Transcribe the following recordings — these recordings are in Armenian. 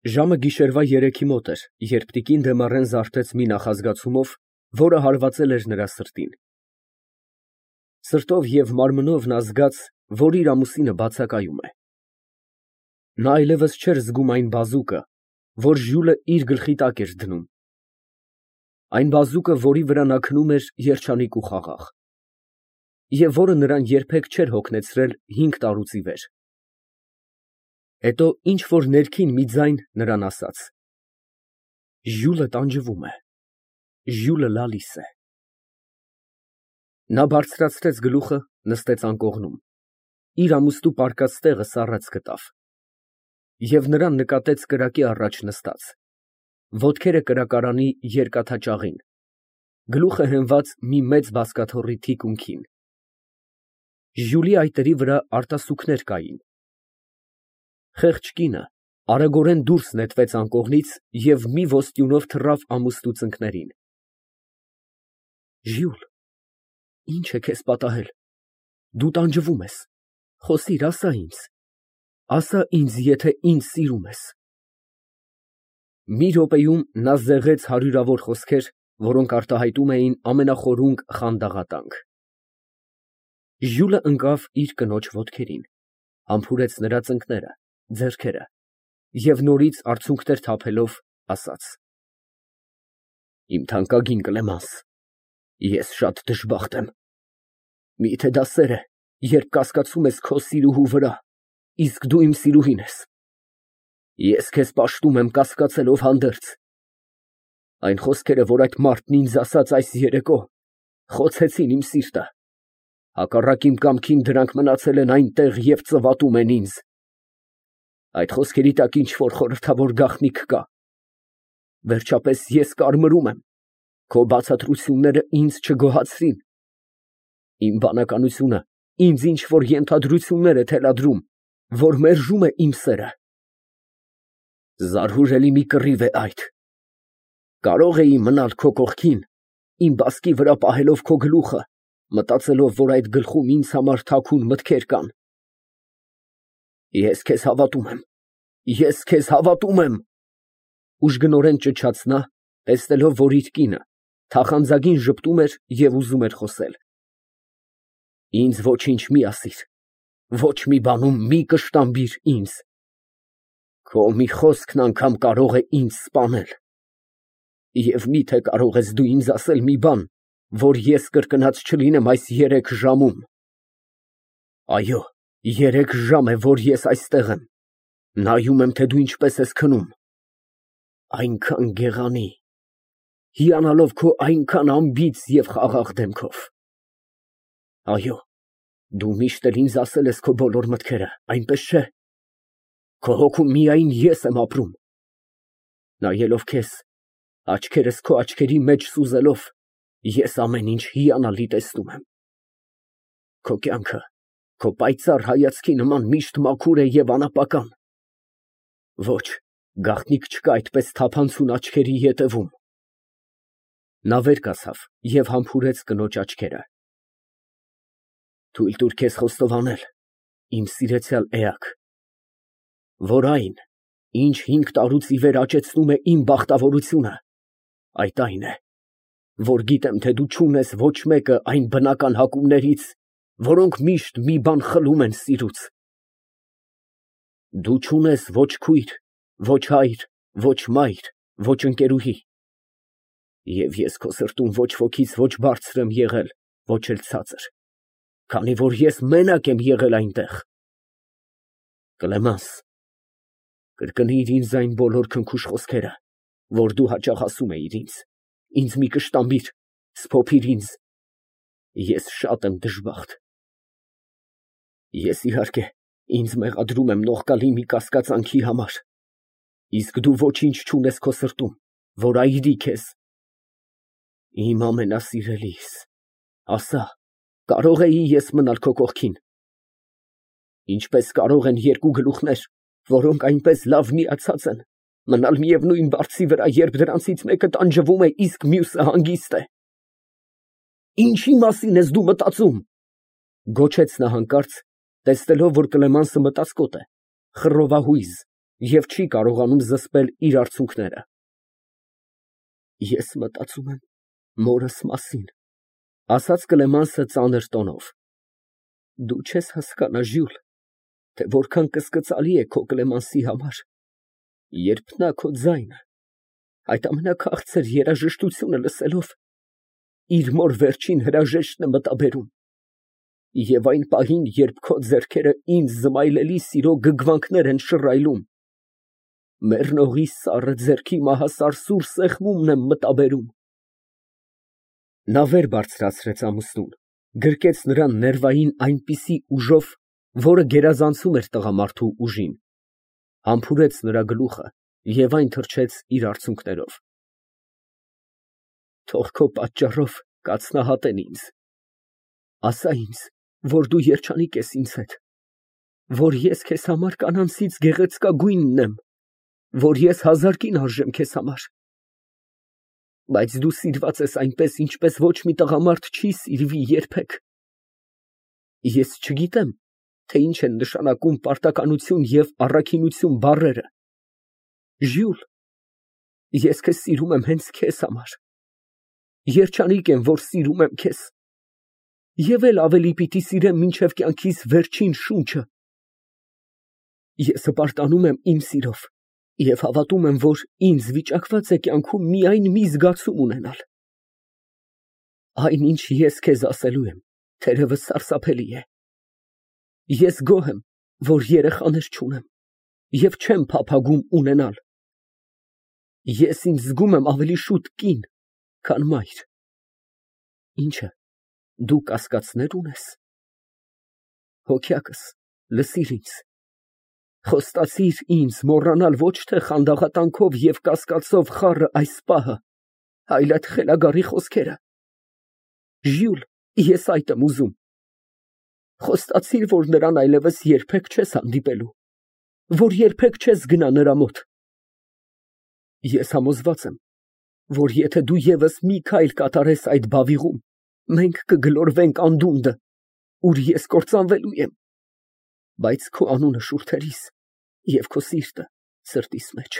Ժամը գիշերվա 3-ի մոտ էր, երբ տիկին Դեմառեն զարթեց մի նախազգացումով, որը հարվածել էր նրա սրտին։ Սրտով և մարմնով նա զգաց, որ իր ամուսինը բացակայում է։ Նա այլևս չէր զգում այն բազուկը, որ Ժյուլը իր գլխի տակ էր դնում, այն բազուկը, որի վրա նա քնում էր երջանիկ ու խաղաղ, և որը նրան երբեք չէր հոգնեցրել 5 տարուց ի վեր։ Հետո ինչ֊որ ներքին մի ձայն նրան ասաց. «Ժյուլը տանջվում է, Ժյուլը լալիս է»։ Նա բարձրացրեց գլուխը, նստեց անկողնում, իր ամուստու պառկած տեղը սառած գտավ և նրան նկատեց կրակի առաջ նստած, ոտքերը կրակարանի երկաթաճաղին, գլուխը հենված մի մեծ բազկաթոռի թիկունքին։ Ժյուլի այտերի վրա արտասուքներ կային։ Խեղճ կինը արագորեն դուրս նետվեց անկողնից և մի ոսტյունով թռավ ամուստու ծնկներին։ Ժյուլ, ի՞նչ է քեզ պատահել, դու տանջվում ես, խոսիր, ասա ինձ, եթե ինձ սիրում ես։ Մի րոպեում նա զեղեց հարյուրավոր խոսքեր, որոնք արտահայտում էին ամենախորունկ խանդաղատանք։ Ժյուլը ընկավ իր կնոջ ոտքերին, համբուրեց նրա ծնկները, ձեռքերը և նորից արցունքներ թափելով, ասաց. Իմ թանկագին Կլեմանս, ես շատ դժբախտ եմ։ Միթե դա սեր է, երբ կասկածում ես քո սիրուհու վրա, իսկ դու իմ սիրուհին ես։ Ես քեզ պաշտում եմ կասկածելով հանդերձ։ Այն խոսքերը, որ այդ մարդն ինձ ասաց այս երեկո, խոցեցին իմ սիրտը։ Հակառակ իմ կամքին դրանք մնացել են այնտեղ և ծվատում են ինձ։ Այդ խոսքերի տակ ինչ-որ խորհրդավոր գաղտնիք կա։ Վերջապես ես կարմրում եմ, քո բացատրությունները ինձ չգոհացրին։ Իմ բանականությունը ինձ ինչ֊որ ենթադրություններ է թելադրում, որ մերժում է իմ սերը։ Զարհուրելի մի կռիվ է այդ։ Կարող էի մնալ քո կողքին, իմ բասկի վրա պահելով քո գլուխը, մտածելով, որ այդ գլխում ինձ համար թաքուն մտքեր կան։ Ես քեզ հավատում եմ։ Ուժգնորեն ճչաց նա, տեսնելով, որ իր կինը թախանձագին ժպտում էր և ուզում էր խոսել։ Ինձ ոչինչ մի ասիր, ոչ մի բանում մի կշտամբիր ինձ։ Քո մի խոսքն անգամ կարող է ինձ սպանել։ Եվ միթե կարող ես դու ինձ ասել մի բան, որ ես կրկնած չլինեմ այս 3 ժամում։ Այո, 3 ժամ է, որ ես այստեղ եմ, նայում եմ, թե դու ինչպես ես քնում, այնքան գեղանի, հիանալով քո այնքան անբիծ և խաղաղ դեմքով։ Այո, դու միշտ էլ ինձ ասել ես քո բոլոր մտքերը, այնպես չէ։ Քո հոգում միայն ես եմ ապրում։ Նայելով քեզ, աչքերս քո աչքերի մեջ սուզելով, ես ամեն ինչ հիանալի տեսնում եմ։ Քո կյանքը քո պայծառ հայացքի նման միշտ մաքուր է և անապական։ Ոչ, գաղտնիք չկա այդպես թափանցուն աչքերի ետևում։ Նա վեր կացավ և համբուրեց կնոջ աչքերը։ Թույլ տուր քեզ խոստովանել, իմ սիրեցյալ էակ, որ այն, ինչ 5 տարուց ի վեր աճեցնում է իմ բախտավորությունը, այդ այն է, որ գիտեմ, թե դու չունես ոչ մեկը այն բնական հակումներից, որոնք միշտ մի բան խլում են սիրուց։ Դու չունես ոչ քույր, ոչ հայր, ոչ մայր, ոչ ընկերուհի։ Եվ ես քո սրտում ոչ ոքից ոչ բարձր եմ եղել, ոչ էլ ցածր, քանի որ ես մենակ եմ եղել այնտեղ։ Կլեմանս, կրկնիր ինձ այն բոլոր քնքուշ խոսքերը, որ դու հաճախ ասում էիր ինձ մի կշտամբիր, սփոփիր ինձ։ Ես շատ եմ դժբախտ։ Ես իհարկե ինձ մեղադրում եմ նողկալի մի կասկածանքի համար, իսկ դու ոչինչ չունես քո սրտում, որ այրի քեզ։ Իմ ամենասիրելիս, ասա, կարո՞ղ էի ես մնալ քո կողքին։ Ինչպես կարող են 2 գլուխներ, որոնք այնպես լավ միացած են, մնալ միևնույն բարձի վրա, երբ դրանցից մեկը տանջվում է, իսկ մյուսը հանգիստ է։ Ինչի մասին ես դու մտածում, գոչեց նա հանկարծ, տեսնելով, որ Կլեմանսը մտածկոտ է, խռովահույզ և չի կարողանում զսպել իր արցունքները։ Ես մտածում եմ մորս մասին, ասաց Կլեմանսը ծանր տոնով։ Դու չես հասկանա, Ժյուլ, թե որքան կսկծալի է քո Կլեմանսի համար, երբ նա քո ձայնը, այդ ամենաքաղցր երաժշտությունը լսելով, իր մոր վերջին հրաժեշտն է մտաբերում, և այն պահին, երբ քո ձեռքերը ինձ զմայլելի սիրո գգվանքներ են շռայլում, մեռնողի սառը ձեռքի մահասար սուր սեղմումն եմ մտաբերում։ Նա վեր բարձրացրեց ամուսնուն, գրկեց նրան ներվային այնպիսի ուժով, որը գերազանցում էր տղամարդու ուժին, համբուրեց նրա գլուխը և այն թռչեց իր արցունքներով։ Թող քո պատճառով կացնահատեն ինձ, ասա ինձ, որ դու երջանիկ ես ինձ հետ, որ ես քեզ համար կանանցից գեղեցկագույնն եմ, որ ես հազար կին արժեմ քեզ համար, բայց դու սիրված ես այնպես, ինչպես ոչ մի տղամարդ չի սիրվի երբեք։ Ես չգիտեմ, թե ինչ են նշանակում պարտականություն և առաքինություն բառերը։ Ժյուլ, ես քեզ սիրում եմ հենց քեզ համար, երջանիկ եմ, որ սիրում եմ քեզ, և էլ ավելի պիտի սիրեմ մինչև կյանքիս վերջին շունչը։ Ես հպարտանում եմ իմ սիրով և հավատում եմ, որ ինձ վիճակված է կյանքում միայն մի զգացում ունենալ։ Այն, ինչ ես քեզ ասելու եմ, թերևս սարսափելի է։ Ես գոհ եմ, որ երեխաներ չունեմ և չեմ փափագում ունենալ։ Ես ինձ զգում եմ ավելի շուտ կին, քան մայր։ Ինչ է, դու կասկածնե՞ր ունես։ Հոգյակս, լսիր ինձ, խոստացիր ինձ մոռանալ ոչ թե խանդաղատանքով և կասկածով խառը այս պահը, այլ այդ խելագարի խոսքերը։ Ժյուլ, ես այդ եմ ուզում։ Խոստացիր, որ նրան այլևս երբեք չես հանդիպելու, որ երբեք չես գնա նրա մոտ։ Ես համոզված եմ, որ եթե դու ևս մի քայլ կատարես այդ բավիղում, մենք կգլորվենք անդունդը, ուր ես կործանվելու եմ, բայց քո անունը շուրթերիս և քո սիրտը սրտիս մեջ։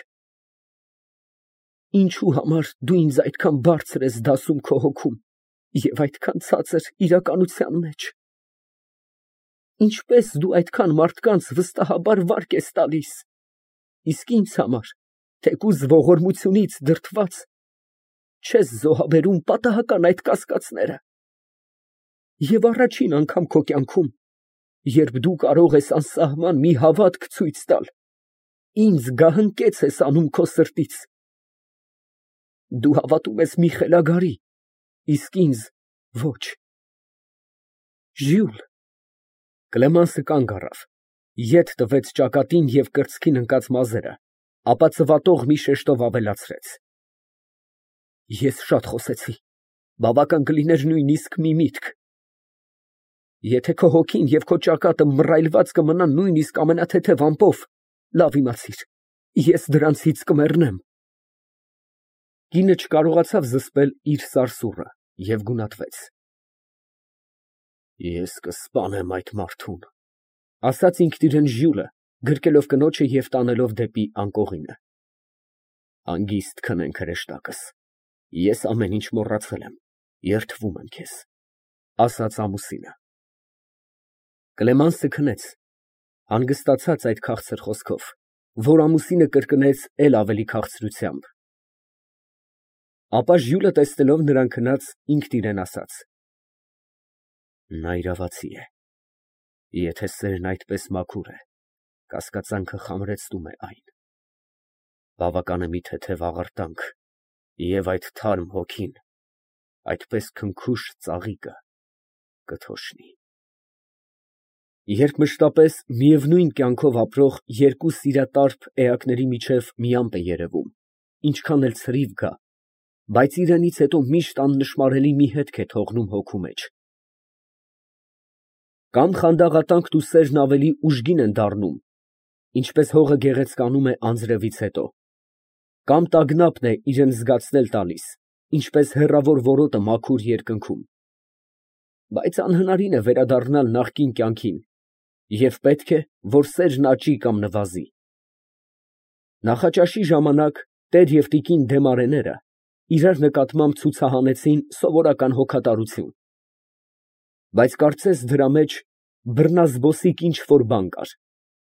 Ինչու համար դու ինձ այդքան բարձր ես դասում քո հոգում և այդքան ցածր իրականության մեջ։ Ինչպես դու այդքան մարդկանց վստահաբար վարկ ես տալիս, իսկ ինձ համար, թեկուզ ողորմությունից դրդված, չես զոհաբերում պատահական այդ կասկածները։ Եվ առաջին անգամ քո կյանքում, երբ դու կարող ես անսահման մի հավատք ցույց տալ, ինձ գահընկեց ես անում քո սրտից։ Դու հավատում ես մի խելագարի, իսկ ինձ ոչ։ Ժյուլ։ Կլեմանսը կանգ առավ, ետ տվեց ճակատին և կրծքին ընկած մազերը, ապա ծվատող մի շեշտով ավելացրեց. Ես շատ խոսեցի, բավական կլիներ նույնիսկ մի միտք։ Եթե քո հոգին և քո ճակատը մռայլված կմնան նույնիսկ ամենաթեթև ամպով, լավ իմացիր, ես դրանցից կմեռնեմ։ Կինը չկարողացավ զսպել իր սարսուռը և գունատվեց։ Ես կսպանեմ այդ մարդուն, ասաց ինքն իրեն Ժյուլը, գրկելով կնոջը և տանելով դեպի անկողինը։ Հանգիստ քնենք հրեշտակս, ես ամեն ինչ մոռացել եմ, երդվում եմ քեզ, ասաց ամուսինը։ Կլեմանսը քնեց, հանգստացած այդ քաղցր խոսքով, որ ամուսինը կրկնեց էլ ավելի քաղցրությամբ։ Ապա Ժյուլը տեսնելով նրան քնած, ինքն իրեն ասաց. Նա իրավացի է, եթե սերն այդպես մաքուր է, կասկածանքը խամրեցնում է այն։ Բավական է մի թեթև աղարտանք, և այդ թարմ հոգին, այդպես քնքուշ ծաղիկը կթոշնի։ Երբ մշտապես միևնույն կյանքով ապրող երկու սիրատարփ էակների միջև մի ամպ է երևում, ինչքան էլ ցրիվ գա, բայց իրենից հետո միշտ աննշմարելի մի հետք է թողնում հոգու մեջ։ Կամ խանդաղատանքն ու սերն ավելի ուժգին են դառնում, ինչպես հողը գեղեցկանում է անձրևից հետո, կամ տագնապն է իրան զգացնել տալիս, ինչպես հեռավոր որոտը մաքուր երկնքում։ Բայց անհնարին է վերադառնալ նախկին կյանքին, և պետք է, որ սերն աճի կամ նվազի։ Նախաճաշի ժամանակ տեր և տիկին Դեմարեները իրար նկատմամբ ցուցահանեցին սովորական հոգատարություն, բայց կարծես դրա մեջ բռնազբոսիկ ինչ֊որ բան կար։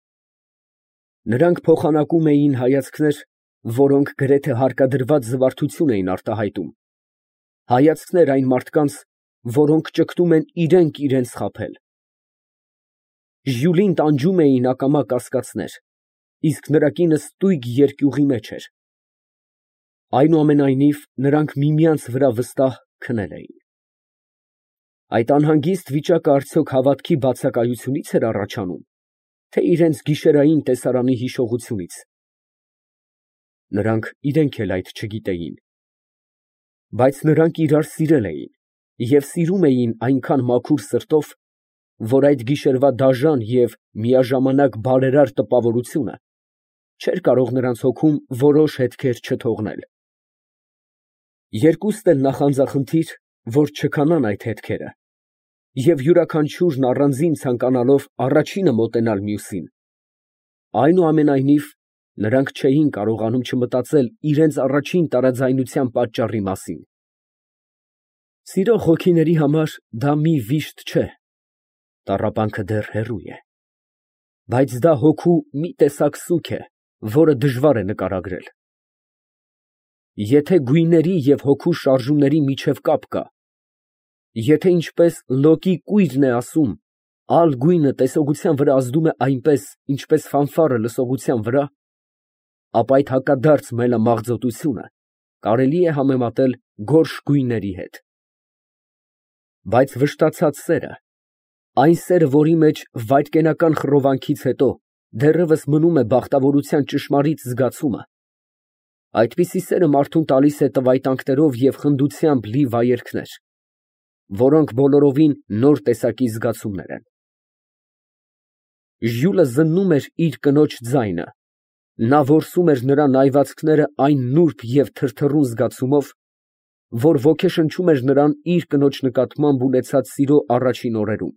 Նրանք փոխանակում էին հայացքներ, որոնք գրեթե հարկադրված զվարթություն էին արտահայտում, հայացքներ այն մարդկանց, որոնք ճգտում են իրենք իրենց խաբել։ Ժյուլին տանջում էին ակամա կասկածներ, իսկ նրա կինը ստույգ երկյուղի մեջ էր։ Այնուամենայնիվ, նրանք միմյանց վրա վստահ քնել էին։ Այդ անհանգիստ վիճակը արդյոք հավատքի բացակայությունից էր առաջանում, թե իրենց գիշերային տեսարանի հիշողությունից։ Նրանք իրենք էլ այդ չգիտեին։ Բայց նրանք իրար սիրել էին և սիրում էին այնքան մաքուր սրտով, որ այդ գիշերվա դաժան և միաժամանակ բարերար տպավորությունը չէր կարող նրանց հոգում որոշ հետքեր չթողնել։ Երկուստ էլ նախանձախնդիր, որ չքանան այդ հետքերը, և յուրաքանչյուրն առանձին ցանկանալով առաջինը մոտենալ մյուսին, այնուամենայնիվ, նրանք չէին կարողանում չմտածել իրենց առաջին տարաձայնության պատճառի մասին։ Սիրող հոգիների համար դա մի վիշտ չէ, տառապանքը դեռ հեռու է, բայց դա հոգու մի տեսակ սուգ է, որը դժվար է նկարագրել։ Եթե գույների և հոգու շարժումների միջև կապ կա, եթե ինչպես Լոկի կույրն է ասում, ալ գույնը տեսողության վրա ազդում է այնպես, ինչպես ֆանֆարը լսողության վրա, ապա այդ հակադարձ մելամաղձոտությունը կարելի է համեմատել գորշ գույների հետ։ Բայց վշտացած սերը, այն սերը, որի մեջ վայրկենական խռովանքից հետո դեռևս մնում է բախտավորության ճշմարիտ զգացումը, այդպիսի սերը մարդուն տալիս է տվայտանքներով և խնդությամբ լի վայելքներ, որոնք բոլորովին նոր տեսակի զգացումներ են։ Ժյուլը զննում էր իր կնոջ ձայնը, նա որսում էր նրա նայվածքները այն նուրբ և թրթռուն զգացումով, որ ոգեշնչում էր նրան իր կնոջ նկատմամբ ունեցած սիրո առաջին օրերում։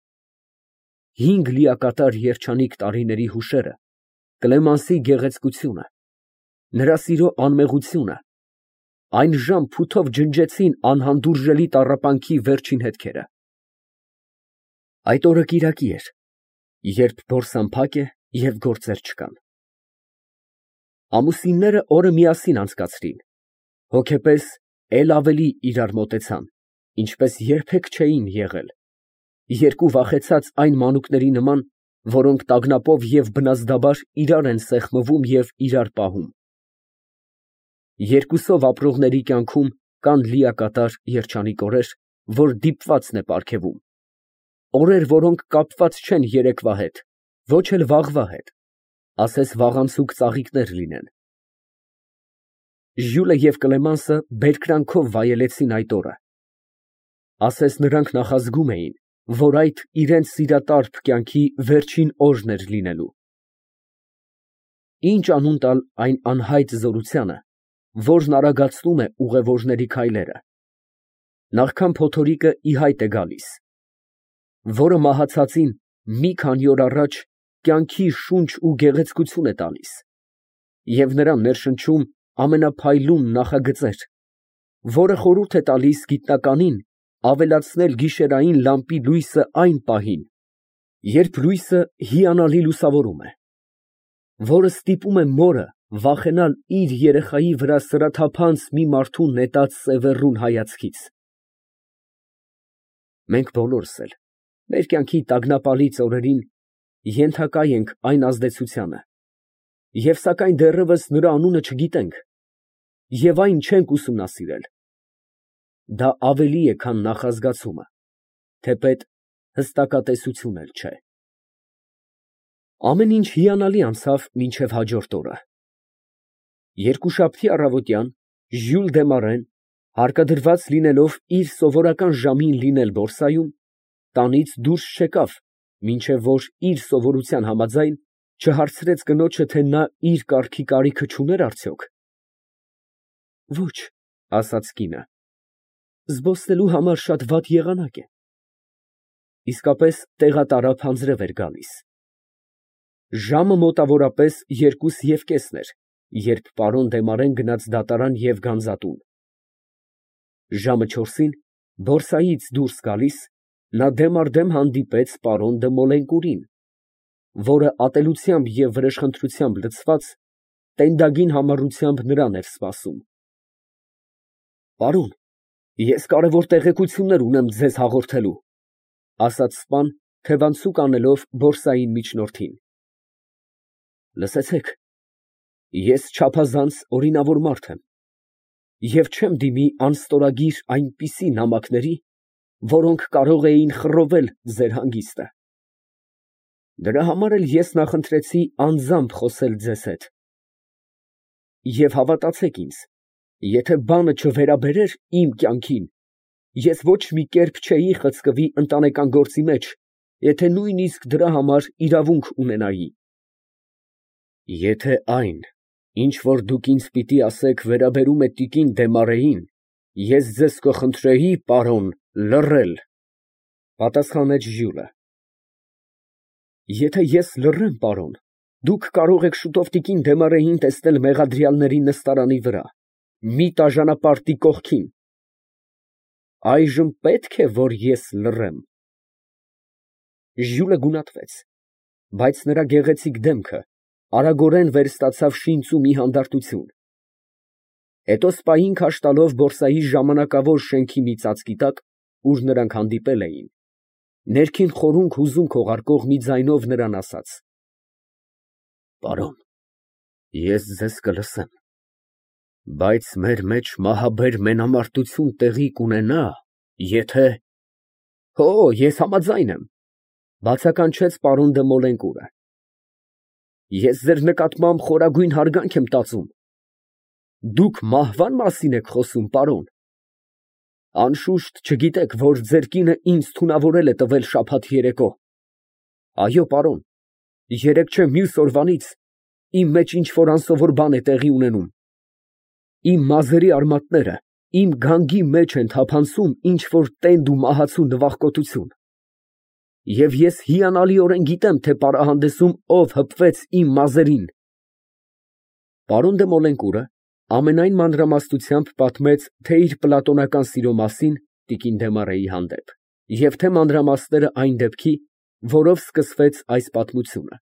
5 լիակատար երջանիկ տարիների հուշերը, Կլեմանսի գեղեցկությունը, նրա սիրո անմեղությունը, այն ժամ փութով ջնջեցին անհանդուրժելի տառապանքի վերջին հետքերը։ Այդ օրը կիրակի էր, երբ բորսան փակ է և գործեր չկան։ Ամուսինները օրը միասին անցկացրին, հոգեպես էլ ավելի իրար մոտեցան, ինչպես երբեք չէին եղել, երկու վախեցած այն մանուկների նման, որոնք տագնապով և բնազդաբար իրար են սեղմվում և իրար պահում։ Երկուսով ապրողների կյանքում կան լիակատար երջանիկ օրեր, որ դիպվածն է պարգևում, օրեր, որոնք կապված չեն երեկվա հետ, ոչ էլ վաղվա հետ, ասես վաղանցուկ ծաղիկներ լինեն։ Ժյուլը և Կլեմանսը բերկրանքով վայելեցին այդ օրը, ասես նրանք նախազգում էին, որ այդ իրենց սիրատարփ կյանքի վերջին օրն էր լինելու։ Ինչ անուն տալ այն անհայտ զորությանը, որն արագացնում է ուղևորների քայլերը, նախքան փոթորիկը ի հայտ է գալիս, որը մահացածին մի քանի օր առաջ կյանքի շունչ ու գեղեցկություն է տալիս և նրան ներշնչում ամենափայլուն նախագծեր, որը խորհուրդ է տալիս գիտնականին ավելացնել գիշերային լամպի լույսը այն պահին, երբ լույսը հիանալի լուսավորում է, որը ստիպում է մորը վախենալ իր երեխայի վրա սրաթափանց մի մարդու նետած սևեռուն հայացքից։ Մենք բոլորս էլ մեր կյանքի տագնապալից օրերին ենթակա ենք այն ազդեցությանը, և սակայն դեռևս նրա անունը չգիտենք և այն չենք ուսումնասիրել։ Դա ավելի է, քան նախազգացումը, թեպետ հստակատեսություն էլ չէ։ Ամեն ինչ հիանալի անցավ մինչև հաջորդ օրը։ Երկուշաբթի առավոտյան Ժյուլ Դեմարեն, հարկադրված լինելով իր սովորական ժամին լինել բորսայում, տանից դուրս չեկավ, մինչև որ իր սովորության համաձայն չհարցրեց կնոջը, թե նա իր կառքի կարիքը չուներ արդյոք։ Ոչ, ասաց կինը, զբոսնելու համար շատ վատ եղանակ է։ Իսկապես տեղատարափ անձրև էր գալիս։ Ժամը մոտավորապես 2:30 էր, երբ պարոն Դեմարեն գնաց դատարան և գանձատուն։ Ժամը 4-ին բորսայից դուրս գալիս, նա դեմ առ դեմ հանդիպեց պարոն Դը Մոլենկուրին, որը ատելությամբ և վրեժխնդրությամբ լցված, տենդագին համառությամբ նրան էր սպասում։ «Պարոն, ես կարևոր տեղեկություններ ունեմ ձեզ հաղորդելու», ֊ ասաց սպան, թևանցուկ անելով բորսային միջնորդին։ «Լսեցեք, ես չափազանց օրինավոր մարդ եմ և չեմ դիմի անստորագիր այնպիսի նամակների, որոնք կարող էին խռովել ձեր հանգիստը։ Դրա համար էլ ես նախընտրեցի անձամբ խոսել ձեզ հետ։ Եվ հավատացեք ինձ, եթե բանը չվերաբերեր իմ կյանքին, ես ոչ մի կերպ չէի խցկվի ընտանեկան գործի մեջ, եթե նույնիսկ դրա համար իրավունք ունենայի։ Եթե այն, ինչ որ դուք ինձ պիտի ասեք, վերաբերում է տիկին Դեմարեին, ես ձեզ կխնդրեի, պարոն, լռել, ֊ պատասխանեց Ժյուլը։ Եթե ես լռեմ, պարոն, դուք կարող եք շուտով տիկին Դեմարեին տեսնել մեղադրյալների նստարանի վրա, մի տաժանապարտի կողքին։ Այժմ պետք է, որ ես լռեմ։ Ժյուլը գունատվեց, բայց նրա գեղեցիկ դեմքը արագորեն վերստացավ շինծու մի հանդարտություն։ Հետո սպային քաշ տալով բորսայի ժամանակավոր շենքի մի ծածկի տակ, ուր նրանք հանդիպել էին, ներքին խորունգ հուզում քողարկող մի ձայնով նրան ասաց. «Պարոն, ես ձեզ կլսեմ, բայց մեր մեջ մահաբեր մենամարտություն տեղի կունենա, եթե…» «Հո, ես համաձայն եմ», ֊ բացականչեց պարոն Դը Մոլենկուրը։ «Ես ձեր նկատմամբ խորագույն հարգանք եմ տածում։ Դուք մահվա՞ն մասին եք խոսում, պարոն։ Անշուշտ չգիտեք, որ ձեր կինը ինձ թունավորել է տվել շաբաթ երեկո։ Այո, պարոն, երեկ չէ, մյուս օրվանից իմ մեջ ինչ֊որ անսովոր բան է տեղի ունենում։ Իմ մազերի արմատները իմ գանգի մեջ են թափանցում ինչ֊որ տենդ ու մահացու նվախկոտություն։ Եվ ես հիանալիորեն գիտեմ, թե պարահանդեսում ով հպվեց իմ մազերին։ Պարոն Դը Մոլենկուրը ամենայն մանրամասնությամբ պատմեց թե իր պլատոնական սիրո մասին տիկին Դեմարեի հանդեպ և թե մանրամասները այն դեպքի, որով սկսվեց այս պատմությունը։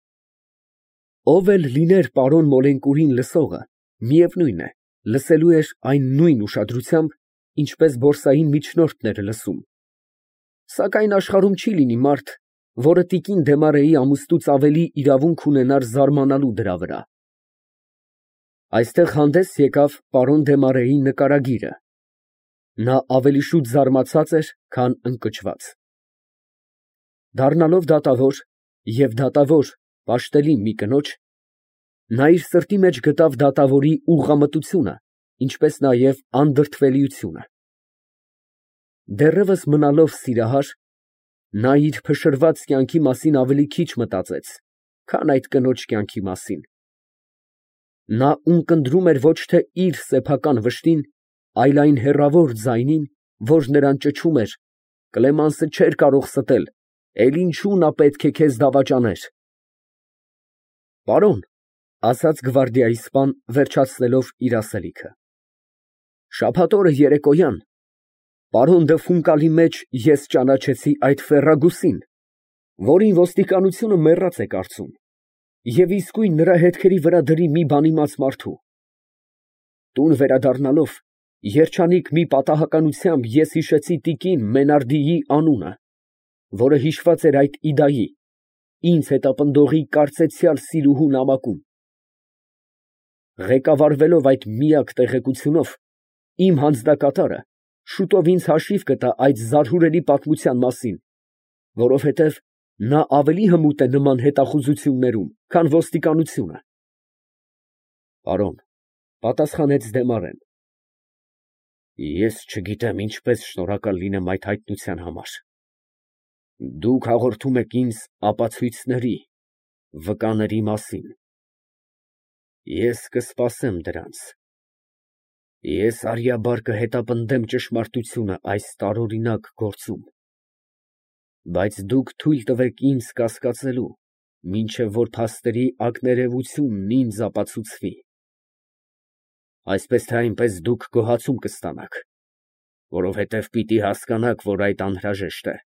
Ով էլ լիներ պարոն Մոլենկուրին լսողը, միևնույն է, լսելու էր այն նույն ուշադրությամբ, ինչպես բորսային միջնորդն էր լսում։ Սակայն աշխարհում չի լինի մարդ, որը տիկին Դեմարեի ամուսնուց ավելի իրավունք ունենար զարմանալու դրա վրա։ Այստեղ հանդես եկավ պարոն Դեմարեի նկարագիրը։ Նա ավելի շուտ զարմացած էր, քան ընկճված։ Դառնալով դատավոր և դատավոր պաշտելի մի կնոջ, նա իր սրտի մեջ գտավ դատավորի ուղղամտությունը, ինչպես նաև անդրդվելիությունը։ Դեռևս մնալով սիրահար, նա իր փշրված կյանքի մասին ավելի քիչ մտածեց, քան այդ կնոջ կյանքի մասին։ Նա ունկնդրում էր ոչ թե իր սեփական վշտին, այլ այն հեռավոր ձայնին, որ նրան ճչում էր. «Կլեմանսը չէր կարող ստել, էլ ինչու նա պետք է քեզ դավաճաներ»։ «Պարոն», ֊ ասաց գվարդիայի սպան, վերջացնելով իր ասելիքը, ֊ շաբաթ օրը երեկոյան պարոն Դը Ֆունկալի մեջ ես ճանաչեցի այդ Ֆերրագուսին, որին ոստիկանությունը մեռած է կարծում, և իսկույն նրա հետքերի վրա դրի մի բանիմաց մարդու։ Տուն վերադառնալով, երջանիկ մի պատահականությամբ ես հիշեցի տիկին Մենարդիի անունը, որը հիշված էր այդ Իդայի, ինձ հետապնդողի կարծեցյալ սիրուհու նամակում։ Ղեկավարվելով այդ միակ տեղեկությունով, իմ հանձնակատարը շուտով ինձ հաշիվ կտա այդ զարհուրելի պատմության մասին, որովհետև նա ավելի հմուտ է նման հետախուզություններում, քան ոստիկանությունը։ Պարոն, ֊ պատասխանեց Դեմարեն, ֊ ես չգիտեմ ինչպես շնորհակալ լինեմ այդ հայտնության համար։ Դուք հաղորդում եք ինձ ապացույցների, վկաների մասին։ Ես կսպասեմ դրանց։ Ես արյաբար կհետապնդեմ ճշմարտությունը այս տարօրինակ գործում։ Բայց դուք թույլ տվեք ինձ կասկածելու, մինչև որ փաստերի ակներևությունն ինձ ապացուցվի։ Այսպես թե այնպես դուք գոհացում կստանաք, որովհետև պիտի հասկանաք, որ այդ անհրաժեշտ է։